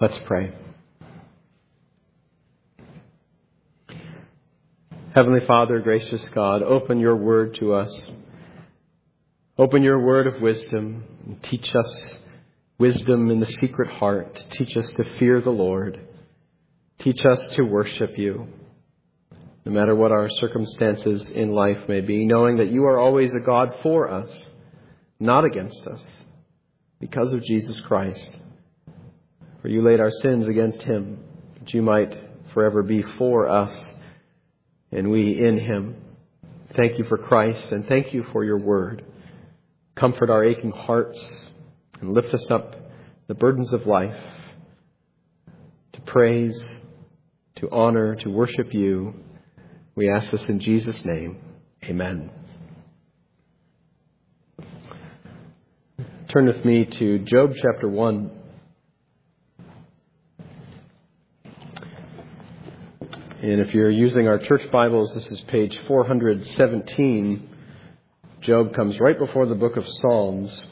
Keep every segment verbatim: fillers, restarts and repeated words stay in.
Let's pray. Heavenly Father, gracious God, open your word to us. Open your word of wisdom and teach us wisdom in the secret heart. Teach us to fear the Lord. Teach us to worship you, no matter what our circumstances in life may be, knowing that you are always a God for us, not against us, because of Jesus Christ. For you laid our sins against him, that you might forever be for us, and we in him. Thank you for Christ, and thank you for your word. Comfort our aching hearts, and lift us up the burdens of life, to praise, to honor, to worship you. We ask this in Jesus' name. Amen. Turn with me to Job chapter one. And if you're using our church Bibles, this is page four hundred seventeen. Job comes right before the book of Psalms.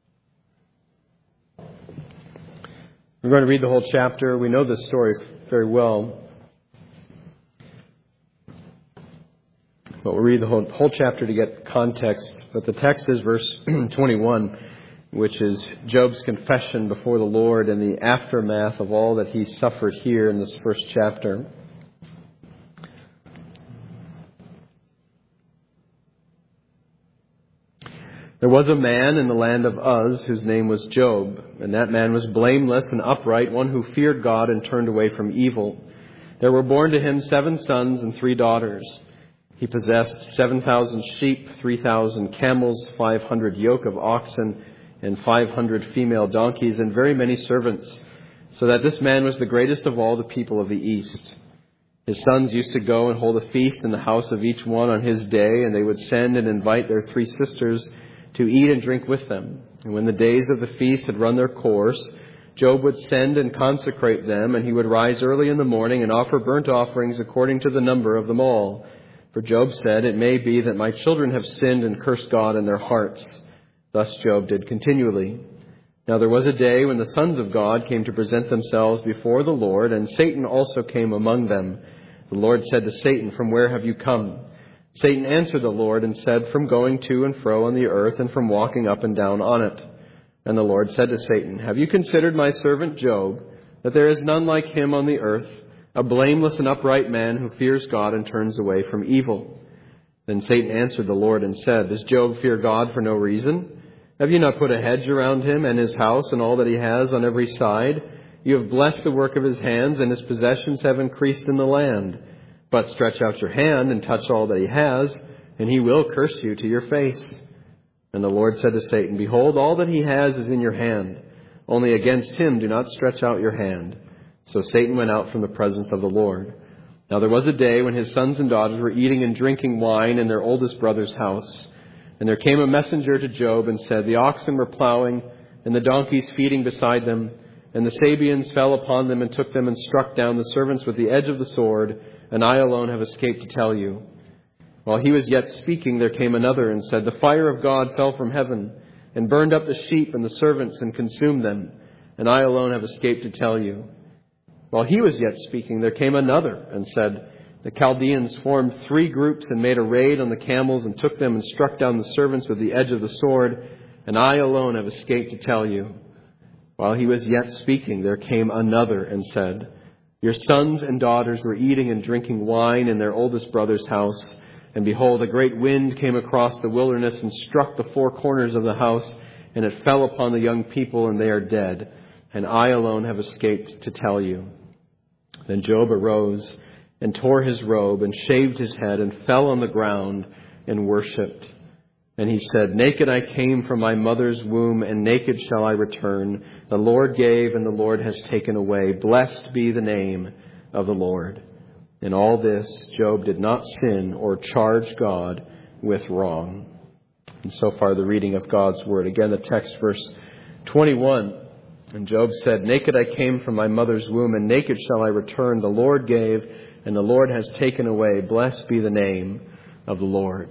We're going to read the whole chapter. We know this story very well. But we'll read the whole, whole chapter to get context. But the text is verse twenty-one, which is Job's confession before the Lord and the aftermath of all that he suffered here in this first chapter. There was a man in the land of Uz whose name was Job, and that man was blameless and upright, one who feared God and turned away from evil. There were born to him seven sons and three daughters. He possessed seven thousand sheep, three thousand camels, five hundred yoke of oxen, and five hundred female donkeys, and very many servants, so that this man was the greatest of all the people of the East. His sons used to go and hold a feast in the house of each one on his day, and they would send and invite their three sisters to eat and drink with them. And when the days of the feast had run their course, Job would send and consecrate them, and he would rise early in the morning and offer burnt offerings according to the number of them all. For Job said, "It may be that my children have sinned and cursed God in their hearts." Thus Job did continually. Now there was a day when the sons of God came to present themselves before the Lord, and Satan also came among them. The Lord said to Satan, "From where have you come?" Satan answered the Lord and said, "From going to and fro on the earth and from walking up and down on it." And the Lord said to Satan, "Have you considered my servant Job, that there is none like him on the earth, a blameless and upright man who fears God and turns away from evil?" Then Satan answered the Lord and said, "Does Job fear God for no reason? Have you not put a hedge around him and his house and all that he has on every side? You have blessed the work of his hands, and his possessions have increased in the land. But stretch out your hand and touch all that he has, and he will curse you to your face." And the Lord said to Satan, "Behold, all that he has is in your hand. Only against him do not stretch out your hand." So Satan went out from the presence of the Lord. Now there was a day when his sons and daughters were eating and drinking wine in their oldest brother's house. And there came a messenger to Job and said, "The oxen were plowing, and the donkeys feeding beside them, and the Sabeans fell upon them and took them and struck down the servants with the edge of the sword, and I alone have escaped to tell you." While he was yet speaking, there came another and said, "The fire of God fell from heaven and burned up the sheep and the servants and consumed them, and I alone have escaped to tell you." While he was yet speaking, there came another and said, "The Chaldeans formed three groups and made a raid on the camels and took them and struck down the servants with the edge of the sword, and I alone have escaped to tell you." While he was yet speaking, there came another and said, "Your sons and daughters were eating and drinking wine in their oldest brother's house, and behold, a great wind came across the wilderness and struck the four corners of the house, and it fell upon the young people, and they are dead, and I alone have escaped to tell you." Then Job arose and tore his robe and shaved his head and fell on the ground and worshipped. And he said, "Naked I came from my mother's womb, and naked shall I return. The Lord gave, and the Lord has taken away. Blessed be the name of the Lord." In all this, Job did not sin or charge God with wrong. And so far, the reading of God's word. Again, the text, verse twenty-one. And Job said, "Naked I came from my mother's womb, and naked shall I return. The Lord gave, and the Lord has taken away. Blessed be the name of the Lord."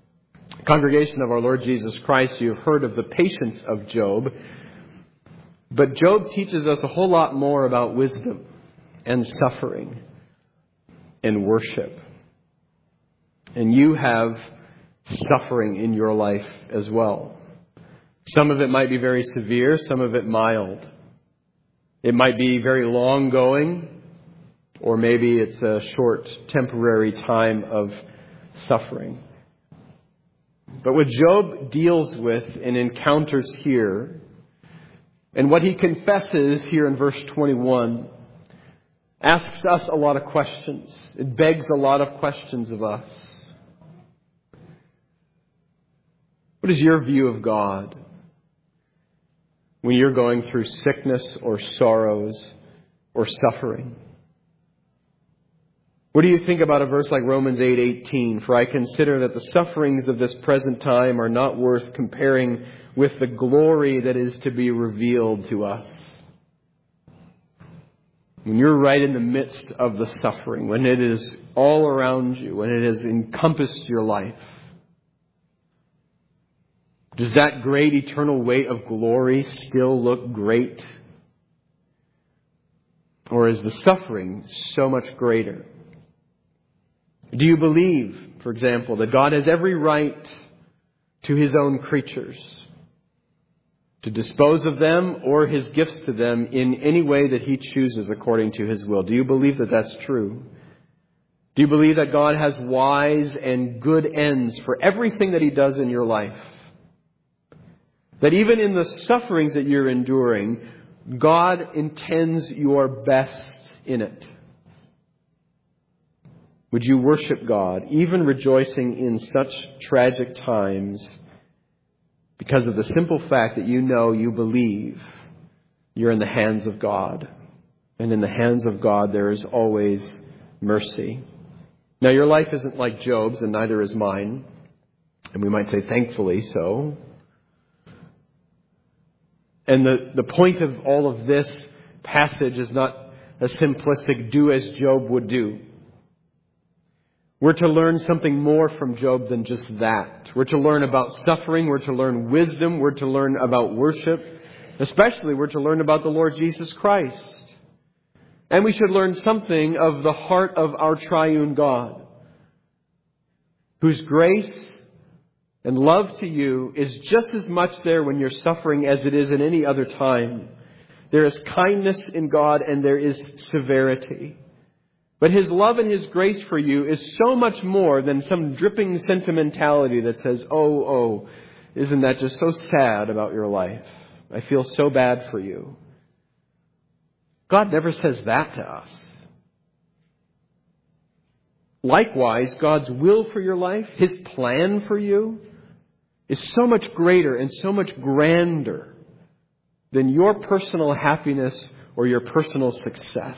Congregation of our Lord Jesus Christ, you have heard of the patience of Job. But Job teaches us a whole lot more about wisdom and suffering and worship. And you have suffering in your life as well. Some of it might be very severe, some of it mild. It might be very long going, or maybe it's a short, temporary time of suffering. But what Job deals with and encounters here, and what he confesses here in verse twenty-one, asks us a lot of questions. It begs a lot of questions of us. What is your view of God when you're going through sickness or sorrows or suffering? What do you think about a verse like Romans eight eighteen? For I consider that the sufferings of this present time are not worth comparing with the glory that is to be revealed to us. When you're right in the midst of the suffering, when it is all around you, when it has encompassed your life, does that great eternal weight of glory still look great? Or is the suffering so much greater? Do you believe, for example, that God has every right to His own creatures, to dispose of them or His gifts to them in any way that He chooses according to His will? Do you believe that that's true? Do you believe that God has wise and good ends for everything that He does in your life? That even in the sufferings that you're enduring, God intends your best in it? Would you worship God, even rejoicing in such tragic times, because of the simple fact that you know, you believe you're in the hands of God. And in the hands of God there is always mercy. Now your life isn't like Job's, and neither is mine. And we might say thankfully so. And the, the point of all of this passage is not a simplistic do as Job would do. We're to learn something more from Job than just that. We're to learn about suffering. We're to learn wisdom. We're to learn about worship. Especially, we're to learn about the Lord Jesus Christ. And we should learn something of the heart of our triune God, whose grace and love to you is just as much there when you're suffering as it is in any other time. There is kindness in God and there is severity. But His love and His grace for you is so much more than some dripping sentimentality that says, oh, oh, isn't that just so sad about your life? I feel so bad for you. God never says that to us. Likewise, God's will for your life, His plan for you, is so much greater and so much grander than your personal happiness or your personal success.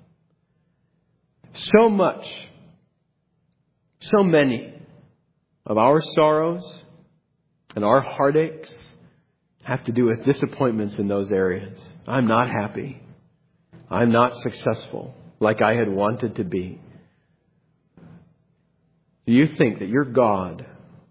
So much, so many of our sorrows and our heartaches have to do with disappointments in those areas. I'm not happy. I'm not successful like I had wanted to be. Do you think that your God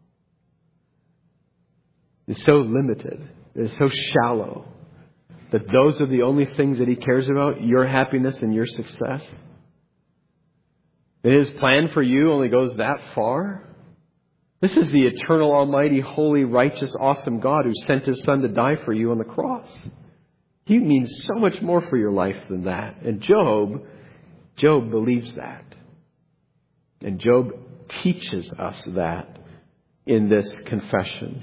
is so limited, is so shallow, that those are the only things that He cares about, your happiness and your success? That His plan for you only goes that far? This is the eternal, almighty, holy, righteous, awesome God who sent His Son to die for you on the cross. He means so much more for your life than that. And Job, Job believes that. And Job teaches us that in this confession.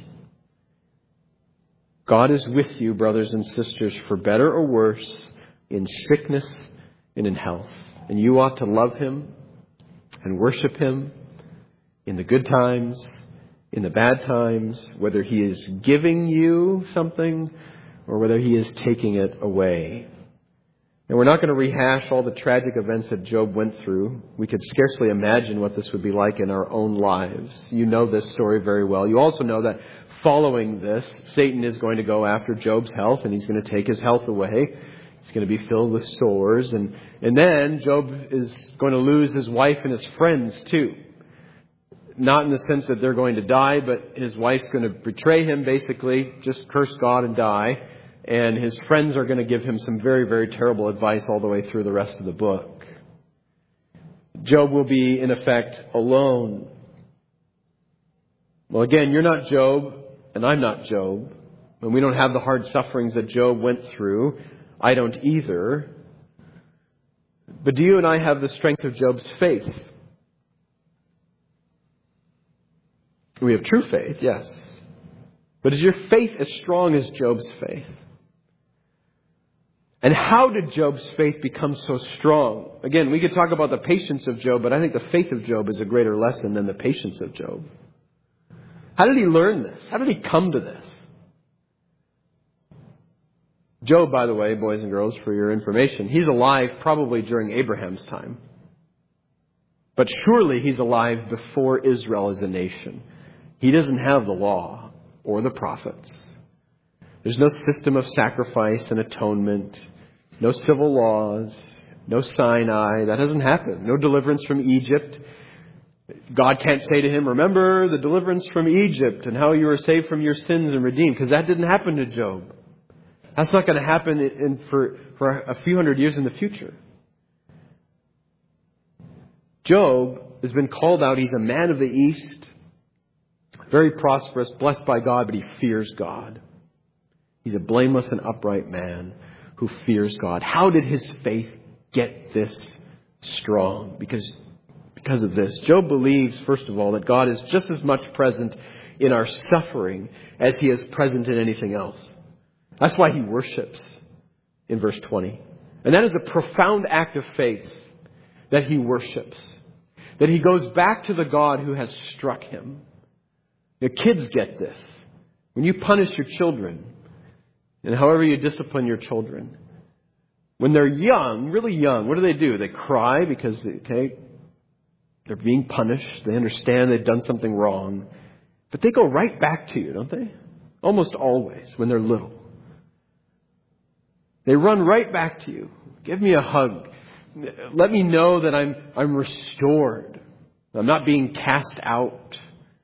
God is with you, brothers and sisters, for better or worse, in sickness and in health. And you ought to love Him and worship Him in the good times, in the bad times, whether He is giving you something or whether He is taking it away. And we're not going to rehash all the tragic events that Job went through. We could scarcely imagine what this would be like in our own lives. You know this story very well. You also know that following this, Satan is going to go after Job's health, and he's going to take his health away. He's going to be filled with sores. And, and then Job is going to lose his wife and his friends too. Not in the sense that they're going to die, but his wife's going to betray him, basically, just curse God and die. And his friends are going to give him some very, very terrible advice all the way through the rest of the book. Job will be, in effect, alone. Well, again, you're not Job, and I'm not Job. And we don't have the hard sufferings that Job went through. I don't either. But do you and I have the strength of Job's faith? We have true faith, yes. But is your faith as strong as Job's faith? And how did Job's faith become so strong? Again, we could talk about the patience of Job, but I think the faith of Job is a greater lesson than the patience of Job. How did he learn this? How did he come to this? Job, by the way, boys and girls, for your information, he's alive probably during Abraham's time. But surely he's alive before Israel as a nation. He doesn't have the law or the prophets. There's no system of sacrifice and atonement, no civil laws, no Sinai. That doesn't happen. No deliverance from Egypt. God can't say to him, remember the deliverance from Egypt and how you were saved from your sins and redeemed, because that didn't happen to Job. That's not going to happen in, for, for a few hundred years in the future. Job has been called out. He's a man of the East, very prosperous, blessed by God, but he fears God. He's a blameless and upright man who fears God. How did his faith get this strong? Because, because of this. Job believes, first of all, that God is just as much present in our suffering as he is present in anything else. That's why he worships in verse twenty. And that is a profound act of faith that he worships. That he goes back to the God who has struck him. Your kids get this. When you punish your children, and however you discipline your children, when they're young, really young, what do they do? They cry because, okay, they're being punished. They understand they've done something wrong. But they go right back to you, don't they? Almost always when they're little. They run right back to you. Give me a hug. Let me know that I'm I'm restored. I'm not being cast out.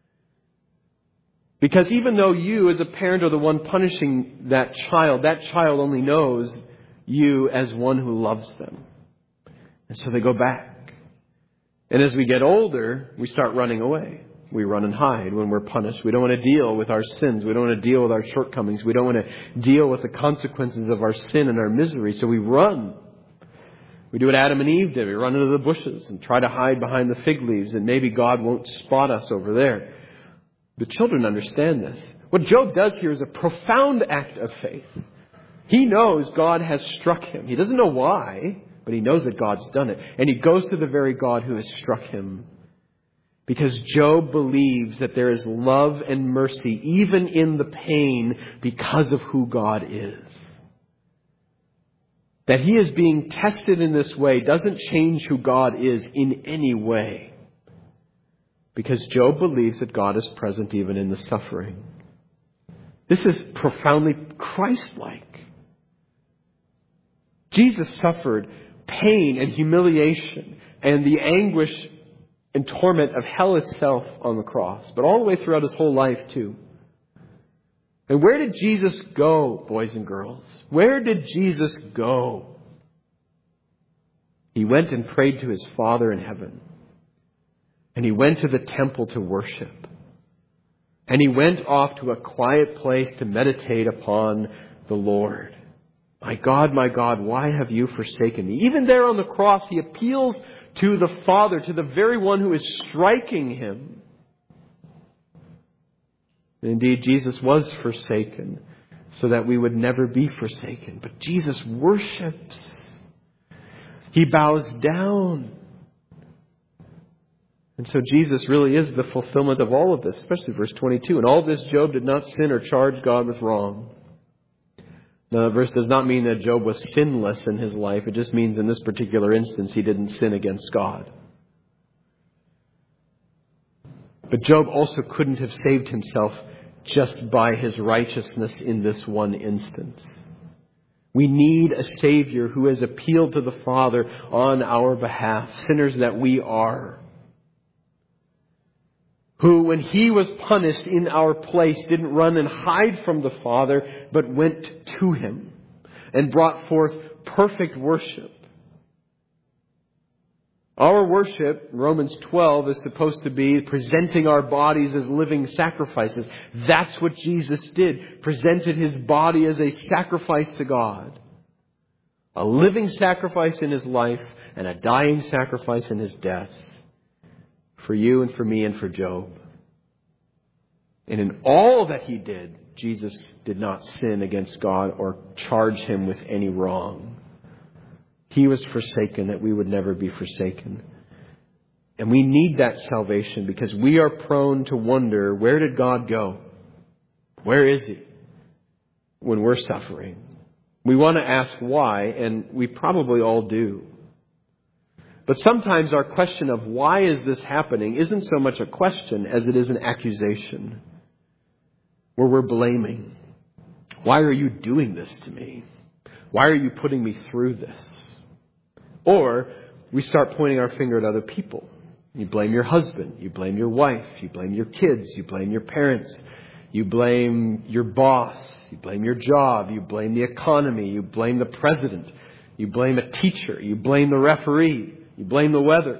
Because even though you as a parent are the one punishing that child, that child only knows you as one who loves them. And so they go back. And as we get older, we start running away. We run and hide when we're punished. We don't want to deal with our sins. We don't want to deal with our shortcomings. We don't want to deal with the consequences of our sin and our misery. So we run. We do what Adam and Eve did. We run into the bushes and try to hide behind the fig leaves, and maybe God won't spot us over there. The children understand this. What Job does here is a profound act of faith. He knows God has struck him. He doesn't know why, but he knows that God's done it. And he goes to the very God who has struck him. Because Job believes that there is love and mercy even in the pain because of who God is. That he is being tested in this way doesn't change who God is in any way. Because Job believes that God is present even in the suffering. This is profoundly Christ-like. Jesus suffered pain and humiliation and the anguish and torment of hell itself on the cross, but all the way throughout his whole life too. And where did Jesus go, boys and girls? Where did Jesus go? He went and prayed to his Father in heaven. And he went to the temple to worship. And he went off to a quiet place to meditate upon the Lord. My God, my God, why have you forsaken me? Even there on the cross, he appeals to the Father, to the very one who is striking him. Indeed, Jesus was forsaken so that we would never be forsaken. But Jesus worships. He bows down. And so Jesus really is the fulfillment of all of this, especially verse twenty-two. And all this Job did not sin or charge God with wrong. Now, that verse does not mean that Job was sinless in his life. It just means in this particular instance he didn't sin against God. But Job also couldn't have saved himself just by his righteousness in this one instance. We need a Savior who has appealed to the Father on our behalf, sinners that we are. who, when He was punished in our place, didn't run and hide from the Father, but went to Him and brought forth perfect worship. Our worship, Romans twelve, is supposed to be presenting our bodies as living sacrifices. That's what Jesus did. Presented His body as a sacrifice to God. A living sacrifice in His life and a dying sacrifice in His death. For you and for me and for Job. And in all that He did, Jesus did not sin against God or charge Him with any wrong. He was forsaken that we would never be forsaken. And we need that salvation because we are prone to wonder, where did God go? Where is He when we're suffering? We want to ask why, and we probably all do. But sometimes our question of why is this happening isn't so much a question as it is an accusation. Where we're blaming. Why are you doing this to me? Why are you putting me through this? Or we start pointing our finger at other people. You blame your husband. You blame your wife. You blame your kids. You blame your parents. You blame your boss. You blame your job. You blame the economy. You blame the president. You blame a teacher. You blame the referee. You blame the weather.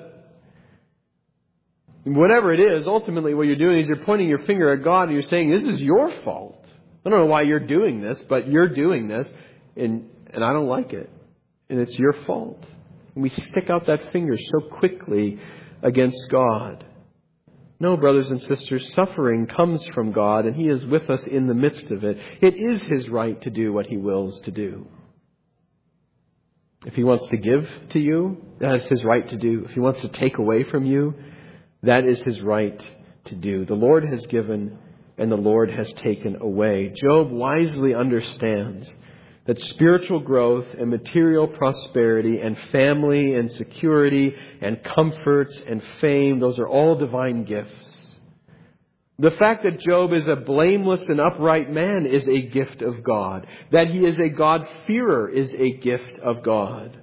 Whatever it is, ultimately what you're doing is you're pointing your finger at God and you're saying, this is your fault. I don't know why you're doing this, but you're doing this and, and I don't like it. And it's your fault. And we stick out that finger so quickly against God. No, brothers and sisters, suffering comes from God and He is with us in the midst of it. It is His right to do what He wills to do. If He wants to give to you, that is His right to do. If He wants to take away from you, that is His right to do. The Lord has given and the Lord has taken away. Job wisely understands that spiritual growth and material prosperity and family and security and comforts and fame, those are all divine gifts. The fact that Job is a blameless and upright man is a gift of God. That he is a God-fearer is a gift of God.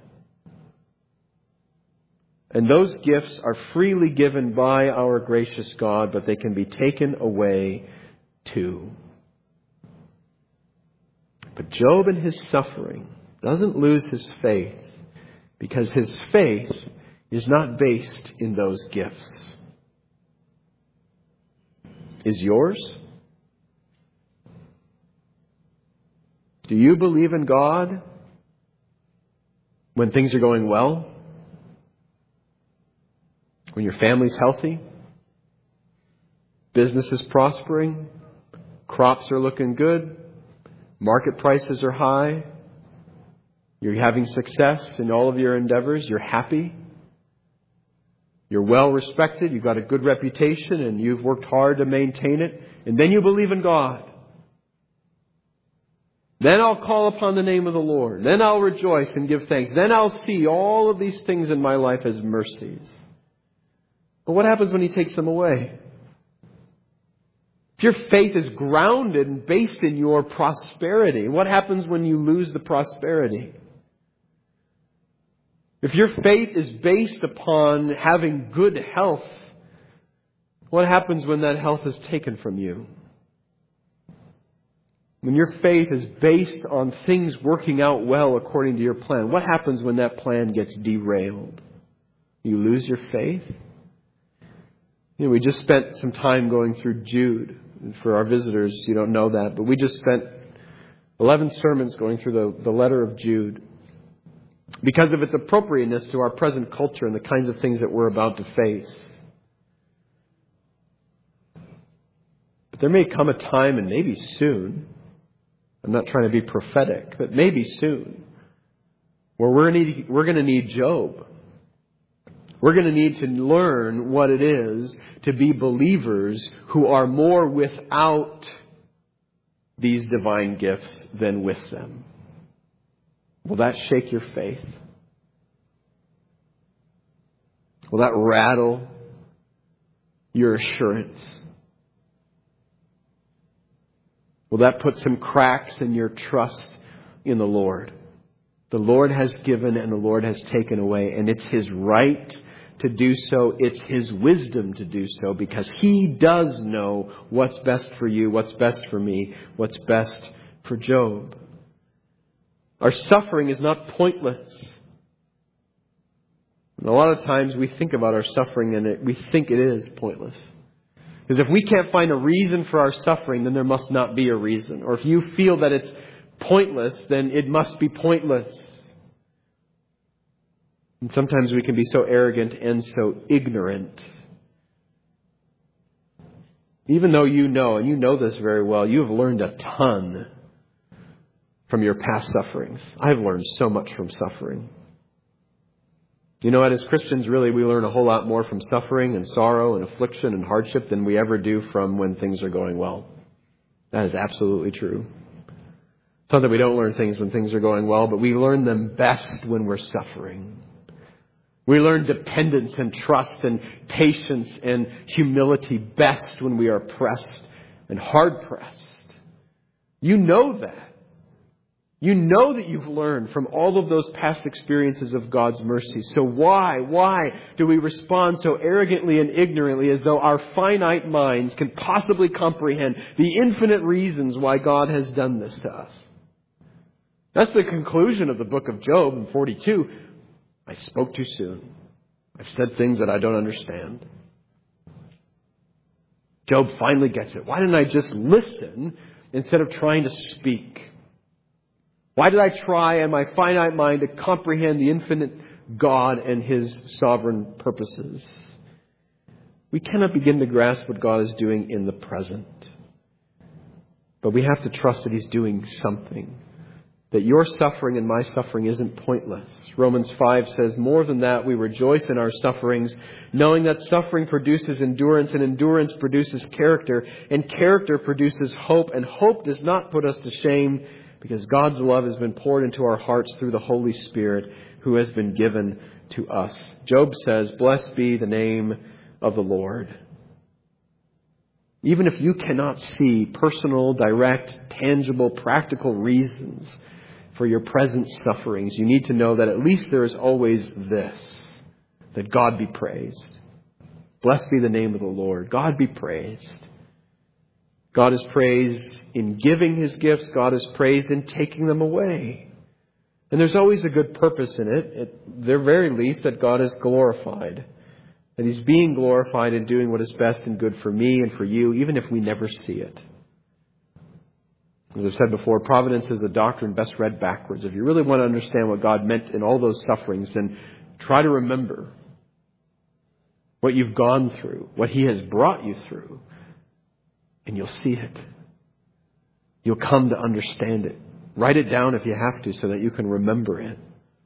And those gifts are freely given by our gracious God, but they can be taken away too. But Job in his suffering doesn't lose his faith because his faith is not based in those gifts. Is yours? Do you believe in God when things are going well? When your family's healthy? Business is prospering? Crops are looking good? Market prices are high? You're having success in all of your endeavors? You're happy? You're well respected, you've got a good reputation, and you've worked hard to maintain it. And then you believe in God. Then I'll call upon the name of the Lord. Then I'll rejoice and give thanks. Then I'll see all of these things in my life as mercies. But what happens when He takes them away? If your faith is grounded and based in your prosperity, what happens when you lose the prosperity? If your faith is based upon having good health, what happens when that health is taken from you? When your faith is based on things working out well according to your plan, what happens when that plan gets derailed? You lose your faith? You know, we just spent some time going through Jude. For our visitors, you don't know that, but we just spent eleven sermons going through the, the letter of Jude. Because of its appropriateness to our present culture and the kinds of things that we're about to face. But there may come a time, and maybe soon, I'm not trying to be prophetic, but maybe soon, where we're going to need, we're going to need Job. We're going to need to learn what it is to be believers who are more without these divine gifts than with them. Will that shake your faith? Will that rattle your assurance? Will that put some cracks in your trust in the Lord? The Lord has given and the Lord has taken away, and it's His right to do so. It's His wisdom to do so because He does know what's best for you, what's best for me, what's best for Job. Our suffering is not pointless. And a lot of times we think about our suffering and it, we think it is pointless. Because if we can't find a reason for our suffering, then there must not be a reason. Or if you feel that it's pointless, then it must be pointless. And sometimes we can be so arrogant and so ignorant. Even though you know, and you know this very well, you have learned a ton from your past sufferings. I've learned so much from suffering. You know what? As Christians, really, we learn a whole lot more from suffering and sorrow and affliction and hardship than we ever do from when things are going well. That is absolutely true. It's not that we don't learn things when things are going well, but we learn them best when we're suffering. We learn dependence and trust and patience and humility best when we are pressed and hard-pressed. You know that. You know that you've learned from all of those past experiences of God's mercy. So why, why do we respond so arrogantly and ignorantly as though our finite minds can possibly comprehend the infinite reasons why God has done this to us? That's the conclusion of the book of Job in forty-two. I spoke too soon. I've said things that I don't understand. Job finally gets it. Why didn't I just listen instead of trying to speak? Why did I try in my finite mind to comprehend the infinite God and His sovereign purposes? We cannot begin to grasp what God is doing in the present. But we have to trust that He's doing something. That your suffering and my suffering isn't pointless. Romans five says, more than that, we rejoice in our sufferings, knowing that suffering produces endurance, and endurance produces character, and character produces hope, and hope does not put us to shame, because God's love has been poured into our hearts through the Holy Spirit who has been given to us. Job says, blessed be the name of the Lord. Even if you cannot see personal, direct, tangible, practical reasons for your present sufferings, you need to know that at least there is always this, that God be praised. Blessed be the name of the Lord. God be praised. God is praised in giving His gifts. God is praised in taking them away. And there's always a good purpose in it. At the very least, that God is glorified. That He's being glorified in doing what is best and good for me and for you, even if we never see it. As I've said before, providence is a doctrine best read backwards. If you really want to understand what God meant in all those sufferings, then try to remember what you've gone through, what He has brought you through. And you'll see it. You'll come to understand it. Write it down if you have to so that you can remember it.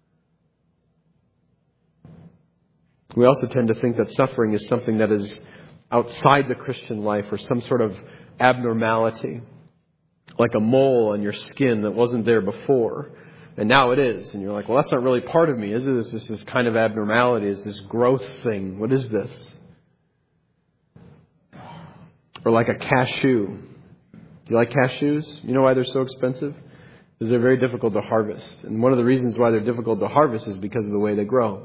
We also tend to think that suffering is something that is outside the Christian life or some sort of abnormality. Like a mole on your skin that wasn't there before. And now it is. And you're like, well, that's not really part of me, is it? It's just this kind of abnormality. It's this growth thing. What is this? Or like a cashew. Do you like cashews? You know why they're so expensive? Because they're very difficult to harvest. And one of the reasons why they're difficult to harvest is because of the way they grow.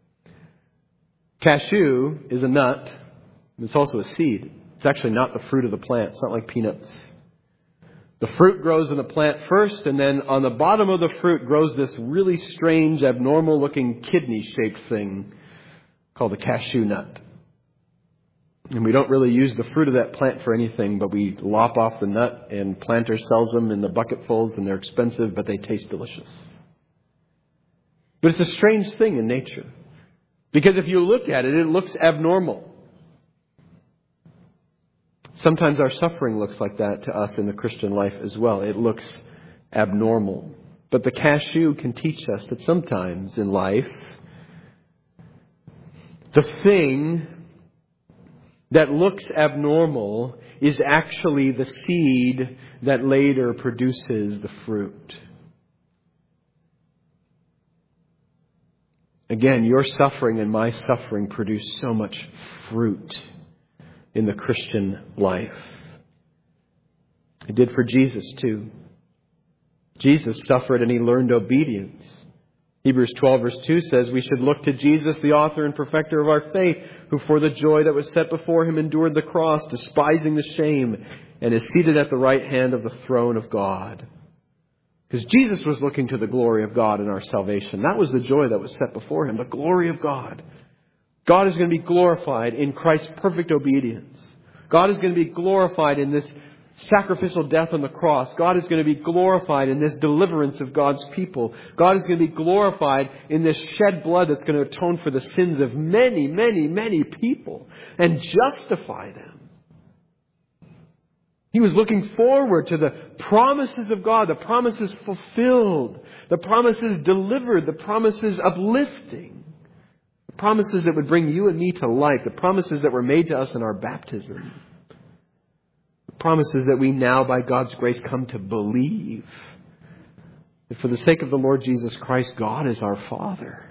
Cashew is a nut. It's also a seed. It's actually not the fruit of the plant. It's not like peanuts. The fruit grows in the plant first, and then on the bottom of the fruit grows this really strange, abnormal-looking kidney-shaped thing called a cashew nut. And we don't really use the fruit of that plant for anything, but we lop off the nut, and Planter sells them in the bucketfuls, and they're expensive, but they taste delicious. But it's a strange thing in nature. Because if you look at it, it looks abnormal. Sometimes our suffering looks like that to us in the Christian life as well. It looks abnormal. But the cashew can teach us that sometimes in life, the thing that looks abnormal is actually the seed that later produces the fruit. Again, your suffering and my suffering produce so much fruit in the Christian life. It did for Jesus too. Jesus suffered and He learned obedience. Hebrews twelve verse two says we should look to Jesus, the author and perfecter of our faith, who for the joy that was set before him endured the cross, despising the shame, and is seated at the right hand of the throne of God. Because Jesus was looking to the glory of God in our salvation. That was the joy that was set before him, the glory of God. God is going to be glorified in Christ's perfect obedience. God is going to be glorified in this sacrificial death on the cross. God is going to be glorified in this deliverance of God's people. God is going to be glorified in this shed blood that's going to atone for the sins of many, many, many people and justify them. He was looking forward to the promises of God, the promises fulfilled, the promises delivered, the promises uplifting, the promises that would bring you and me to life, the promises that were made to us in our baptism. Promises that we now, by God's grace, come to believe. That for the sake of the Lord Jesus Christ, God is our Father.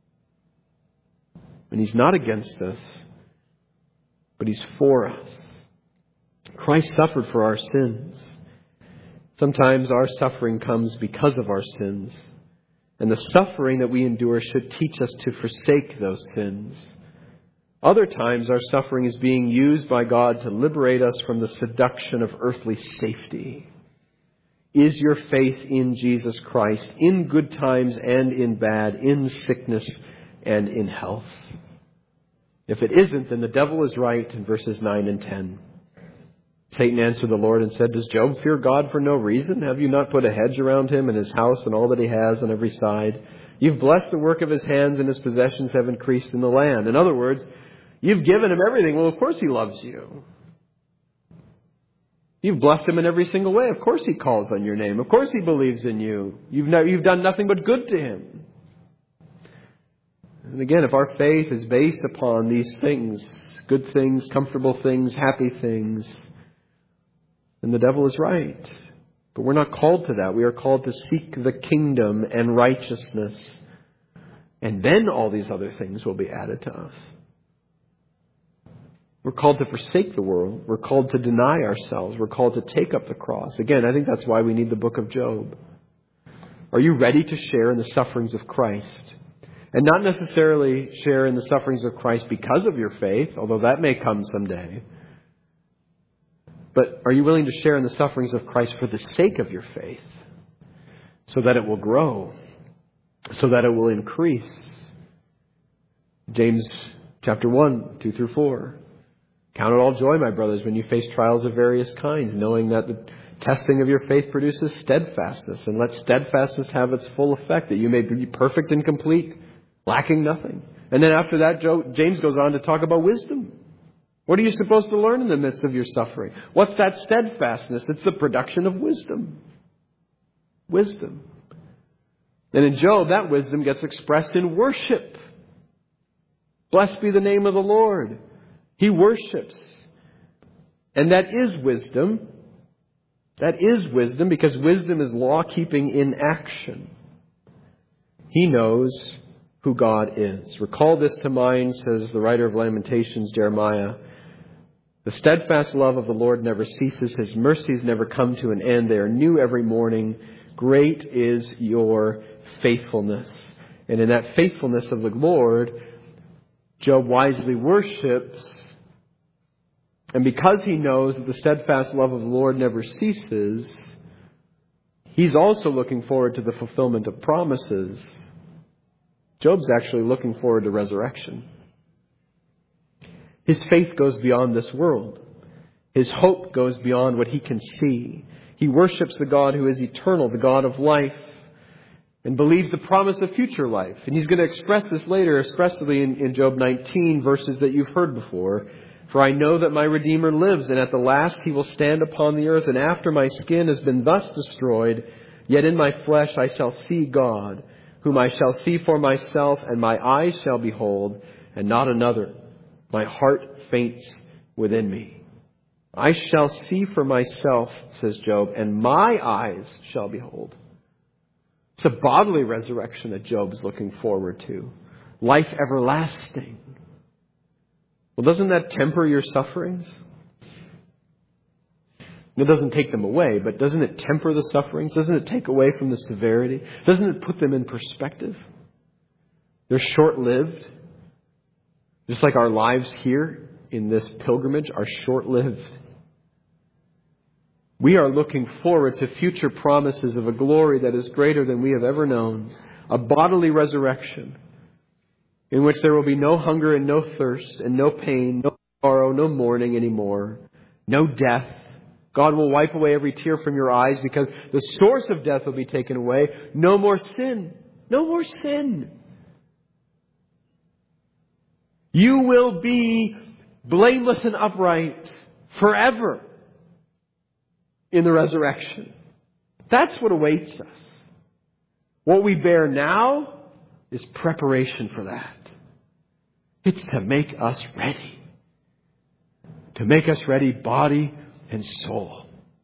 And He's not against us, but He's for us. Christ suffered for our sins. Sometimes our suffering comes because of our sins. And the suffering that we endure should teach us to forsake those sins. Other times our suffering is being used by God to liberate us from the seduction of earthly safety. Is your faith in Jesus Christ in good times and in bad, in sickness and in health? If it isn't, then the devil is right in verses nine and ten. Satan answered the Lord and said, "Does Job fear God for no reason? Have you not put a hedge around him and his house and all that he has on every side? You've blessed the work of his hands, and his possessions have increased in the land." In other words, you've given him everything. Well, of course he loves you. You've blessed him in every single way. Of course he calls on your name. Of course he believes in you. You've, no, you've done nothing but good to him. And again, if our faith is based upon these things, good things, comfortable things, happy things, then the devil is right. But we're not called to that. We are called to seek the kingdom and righteousness. And then all these other things will be added to us. We're called to forsake the world. We're called to deny ourselves. We're called to take up the cross. Again, I think that's why we need the book of Job. Are you ready to share in the sufferings of Christ? And not necessarily share in the sufferings of Christ because of your faith, although that may come someday. But are you willing to share in the sufferings of Christ for the sake of your faith? So that it will grow. So that it will increase. James chapter one, two through four. Count it all joy, my brothers, when you face trials of various kinds, knowing that the testing of your faith produces steadfastness. And let steadfastness have its full effect, that you may be perfect and complete, lacking nothing. And then after that, James goes on to talk about wisdom. What are you supposed to learn in the midst of your suffering? What's that steadfastness? It's the production of wisdom. Wisdom. And in Job, that wisdom gets expressed in worship. Blessed be the name of the Lord. He worships. And that is wisdom. That is wisdom because wisdom is law-keeping in action. He knows who God is. Recall this to mind, says the writer of Lamentations, Jeremiah. The steadfast love of the Lord never ceases. His mercies never come to an end. They are new every morning. Great is your faithfulness. And in that faithfulness of the Lord, Job wisely worships. And because he knows that the steadfast love of the Lord never ceases, he's also looking forward to the fulfillment of promises. Job's actually looking forward to resurrection. His faith goes beyond this world. His hope goes beyond what he can see. He worships the God who is eternal, the God of life, and believes the promise of future life. And he's going to express this later, especially in, in Job nineteen, verses that you've heard before. For I know that my Redeemer lives, and at the last he will stand upon the earth. And after my skin has been thus destroyed, yet in my flesh I shall see God, whom I shall see for myself, and my eyes shall behold, and not another. My heart faints within me. I shall see for myself, says Job, and my eyes shall behold. It's a bodily resurrection that Job is looking forward to. Life everlasting. Well, doesn't that temper your sufferings? It doesn't take them away, but doesn't it temper the sufferings? Doesn't it take away from the severity? Doesn't it put them in perspective? They're short-lived. Just like our lives here in this pilgrimage are short-lived. We are looking forward to future promises of a glory that is greater than we have ever known. A bodily resurrection in which there will be no hunger and no thirst and no pain, no sorrow, no mourning anymore, no death. God will wipe away every tear from your eyes because the source of death will be taken away. No more sin. No more sin. You will be blameless and upright forever in the resurrection. That's what awaits us. What we bear now is preparation for that. It's to make us ready. To make us ready body and soul.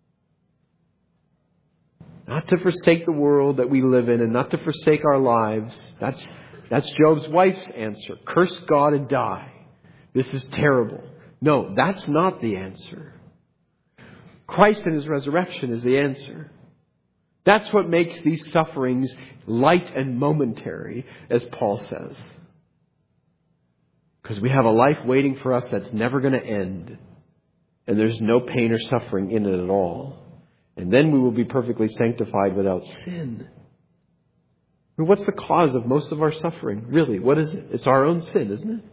Not to forsake the world that we live in and not to forsake our lives. That's, that's Job's wife's answer. Curse God and die. This is terrible. No, that's not the answer. Christ and His resurrection is the answer. That's what makes these sufferings light and momentary, as Paul says. Because we have a life waiting for us that's never going to end. And there's no pain or suffering in it at all. And then we will be perfectly sanctified without sin. I mean, what's the cause of most of our suffering? Really, what is it? It's our own sin, isn't it?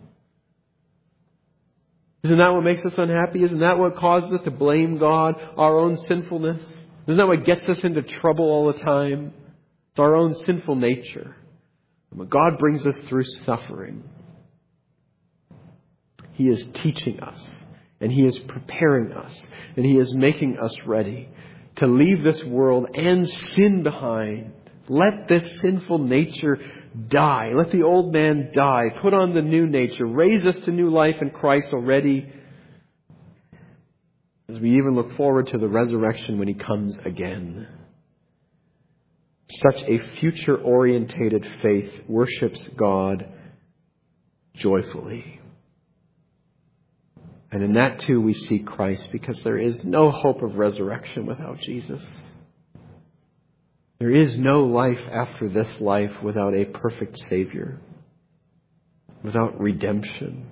Isn't that what makes us unhappy? Isn't that what causes us to blame God? Our own sinfulness? Isn't that what gets us into trouble all the time? It's our own sinful nature. And when God brings us through suffering, He is teaching us. And He is preparing us. And He is making us ready to leave this world and sin behind. Let this sinful nature die. Let the old man die. Put on the new nature. Raise us to new life in Christ already. As we even look forward to the resurrection when He comes again. Such a future-orientated faith worships God joyfully. And in that too we see Christ, because there is no hope of resurrection without Jesus. There is no life after this life without a perfect Savior, without redemption.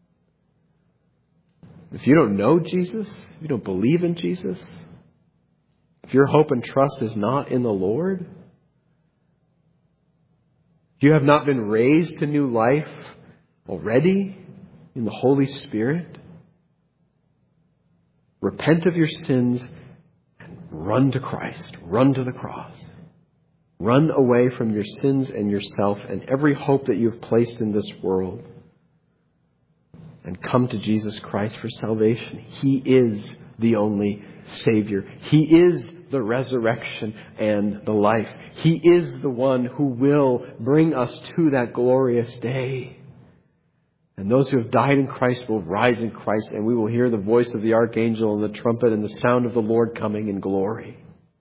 If you don't know Jesus, if you don't believe in Jesus, if your hope and trust is not in the Lord, if you have not been raised to new life already in the Holy Spirit, repent of your sins and run to Christ. Run to the cross. Run away from your sins and yourself and every hope that you've placed in this world. And come to Jesus Christ for salvation. He is the only Savior. He is the resurrection and the life. He is the one who will bring us to that glorious day. And those who have died in Christ will rise in Christ, and we will hear the voice of the archangel and the trumpet and the sound of the Lord coming in glory.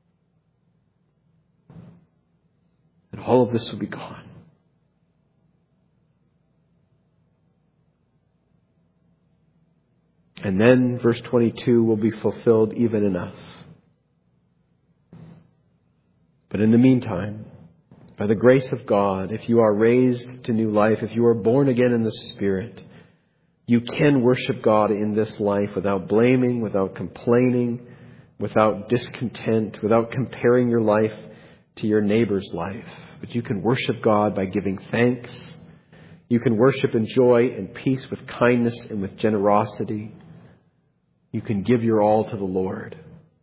And all of this will be gone. And then verse twenty-two will be fulfilled even in us. But in the meantime, by the grace of God, if you are raised to new life, if you are born again in the Spirit, you can worship God in this life without blaming, without complaining, without discontent, without comparing your life to your neighbor's life. But you can worship God by giving thanks. You can worship in joy and peace with kindness and with generosity. You can give your all to the Lord.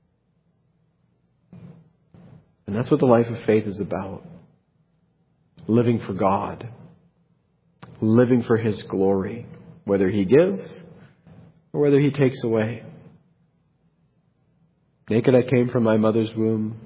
And that's what the life of faith is about. Living for God. Living for His glory. Whether He gives or whether He takes away. Naked I came from my mother's womb.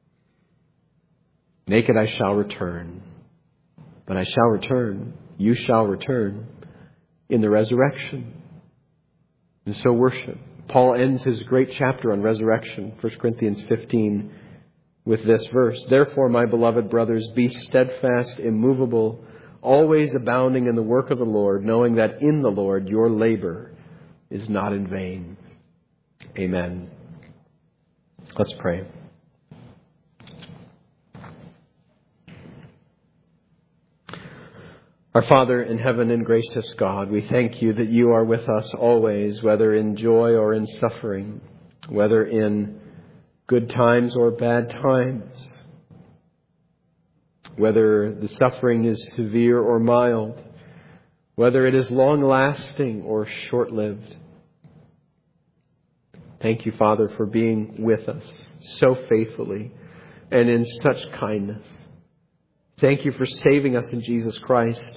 Naked I shall return. But I shall return. You shall return in the resurrection. And so worship. Paul ends his great chapter on resurrection, First Corinthians fifteen, with this verse. Therefore, my beloved brothers, be steadfast, immovable, always abounding in the work of the Lord, knowing that in the Lord your labor is not in vain. Amen. Let's pray. Our Father in heaven and gracious God, we thank you that you are with us always, whether in joy or in suffering, whether in good times or bad times, whether the suffering is severe or mild, whether it is long-lasting or short-lived. Thank you, Father, for being with us so faithfully and in such kindness. Thank you for saving us in Jesus Christ,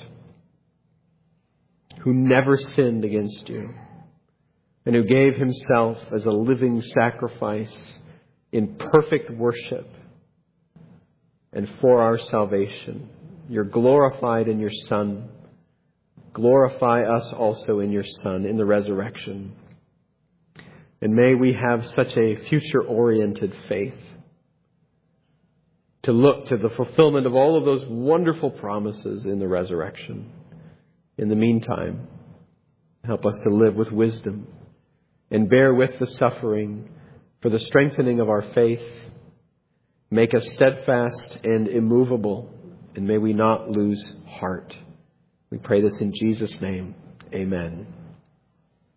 who never sinned against you and who gave himself as a living sacrifice in perfect worship and for our salvation. You're glorified in your Son. Glorify us also in your Son in the resurrection. And may we have such a future-oriented faith to look to the fulfillment of all of those wonderful promises in the resurrection. In the meantime, help us to live with wisdom and bear with the suffering for the strengthening of our faith. Make us steadfast and immovable, and may we not lose heart. We pray this in Jesus' name. Amen.